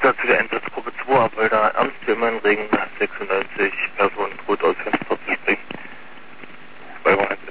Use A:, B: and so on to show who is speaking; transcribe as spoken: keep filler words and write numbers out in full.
A: wieder zu der Einsatzgruppe zwei ab, weil da Ernst Ring sechsundneunzig Personen tot aus Fenster zu springen. Weil wir halt